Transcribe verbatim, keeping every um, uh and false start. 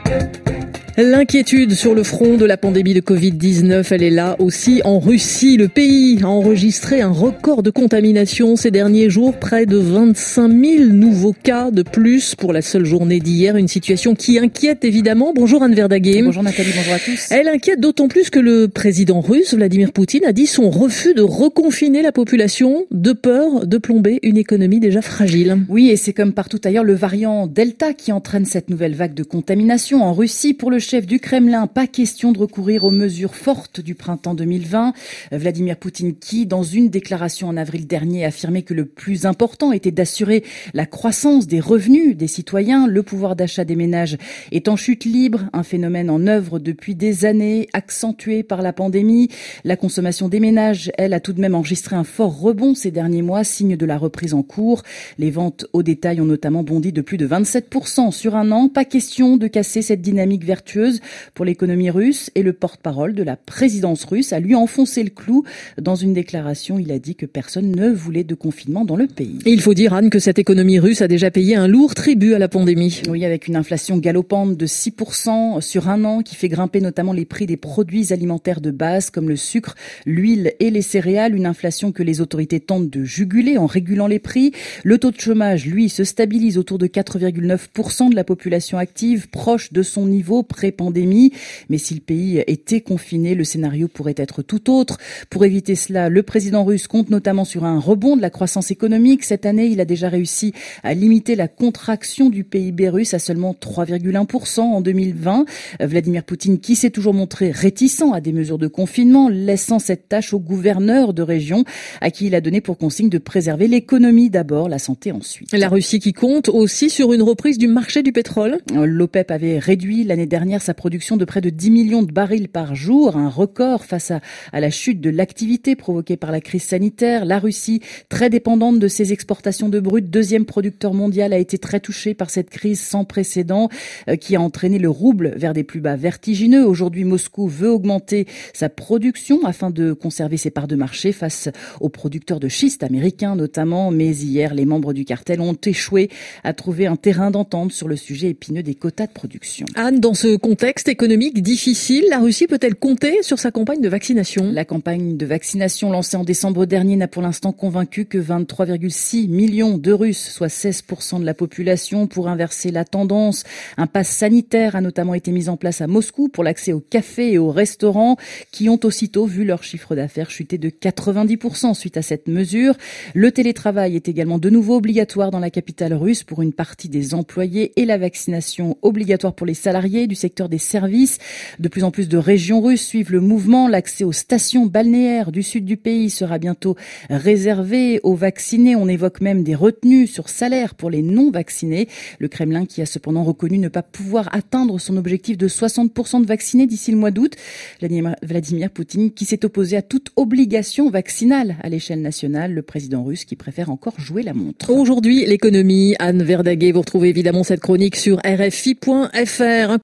L'inquiétude sur le front de la pandémie de covid dix-neuf, elle est là aussi en Russie. Le pays a enregistré un record de contamination ces derniers jours, près de vingt-cinq mille nouveaux cas de plus pour la seule journée d'hier. Une situation qui inquiète évidemment. Bonjour Anne Verdaguer. Bonjour Nathalie, bonjour à tous. Elle inquiète d'autant plus que le président russe, Vladimir Poutine, a dit son refus de reconfiner la population de peur de plomber une économie déjà fragile. Oui, et c'est comme partout ailleurs le variant Delta qui entraîne cette nouvelle vague de contamination en Russie. Pour le chef du Kremlin, pas question de recourir aux mesures fortes du printemps deux mille vingt. Vladimir Poutine qui, dans une déclaration en avril dernier, affirmait que le plus important était d'assurer la croissance des revenus des citoyens. Le pouvoir d'achat des ménages est en chute libre, un phénomène en œuvre depuis des années, accentué par la pandémie. La consommation des ménages, elle, a tout de même enregistré un fort rebond ces derniers mois, signe de la reprise en cours. Les ventes au détail ont notamment bondi de plus de vingt-sept pour cent sur un an. Pas question de casser cette dynamique vertueuse pour l'économie russe, et le porte-parole de la présidence russe a lui enfoncé le clou. Dans une déclaration, il a dit que personne ne voulait de confinement dans le pays. Et il faut dire, Anne, que cette économie russe a déjà payé un lourd tribut à la pandémie. Oui, avec une inflation galopante de six pour cent sur un an qui fait grimper notamment les prix des produits alimentaires de base comme le sucre, l'huile et les céréales. Une inflation que les autorités tentent de juguler en régulant les prix. Le taux de chômage, lui, se stabilise autour de quatre virgule neuf pour cent de la population active, proche de son niveau pré-pandémie. Mais si le pays était confiné, le scénario pourrait être tout autre. Pour éviter cela, le président russe compte notamment sur un rebond de la croissance économique. Cette année, il a déjà réussi à limiter la contraction du P I B russe à seulement trois virgule un pour cent en deux mille vingt. Vladimir Poutine, qui s'est toujours montré réticent à des mesures de confinement, laissant cette tâche aux gouverneurs de région, à qui il a donné pour consigne de préserver l'économie d'abord, la santé ensuite. La Russie qui compte aussi sur une reprise du marché du pétrole. L'OPEP avait réduit l'année dernière sa production de près de dix millions de barils par jour, un record face à, à la chute de l'activité provoquée par la crise sanitaire. La Russie, très dépendante de ses exportations de brut, deuxième producteur mondial, a été très touchée par cette crise sans précédent euh, qui a entraîné le rouble vers des plus bas vertigineux. Aujourd'hui, Moscou veut augmenter sa production afin de conserver ses parts de marché face aux producteurs de schiste américains notamment. Mais hier, les membres du cartel ont échoué à trouver un terrain d'entente sur le sujet épineux des quotas de production. Anne, dans ce contexte économique difficile, la Russie peut-elle compter sur sa campagne de vaccination ? La campagne de vaccination lancée en décembre dernier n'a pour l'instant convaincu que vingt-trois virgule six millions de Russes, soit seize pour cent de la population. Pour inverser la tendance, un pass sanitaire a notamment été mis en place à Moscou pour l'accès aux cafés et aux restaurants qui ont aussitôt vu leur chiffre d'affaires chuter de quatre-vingt-dix pour cent suite à cette mesure. Le télétravail est également de nouveau obligatoire dans la capitale russe pour une partie des employés et la vaccination obligatoire pour les salariés du secteur des services. De plus en plus de régions russes suivent le mouvement. L'accès aux stations balnéaires du sud du pays sera bientôt réservé aux vaccinés. On évoque même des retenues sur salaire pour les non-vaccinés. Le Kremlin qui a cependant reconnu ne pas pouvoir atteindre son objectif de soixante pour cent de vaccinés d'ici le mois d'août. Vladimir Poutine qui s'est opposé à toute obligation vaccinale à l'échelle nationale. Le président russe qui préfère encore jouer la montre. Aujourd'hui, l'économie. Anne Verdaguer, vous retrouvez évidemment cette chronique sur R F I point F R.